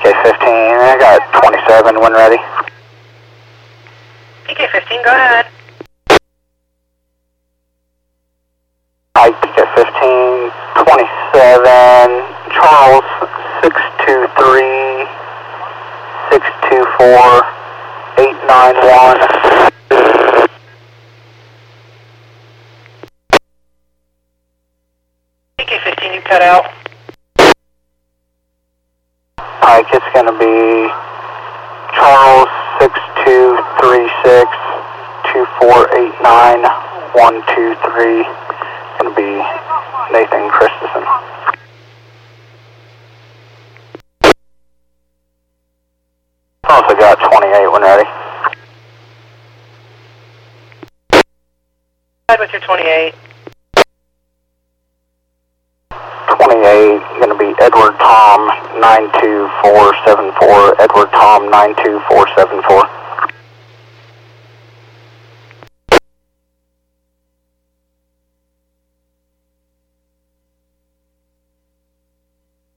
PK-15, I got 27 when ready. PK-15, go ahead. Hi, PK-15, 27, Charles, 623, 624, 891. PK-15, you cut out. Pike, it's going to be Charles 6236 2489 123. Going to be Nathan Christensen. Also got 28 when ready. Head with your 28. 28, going to be Edward Tom 92474. Edward Tom 92474.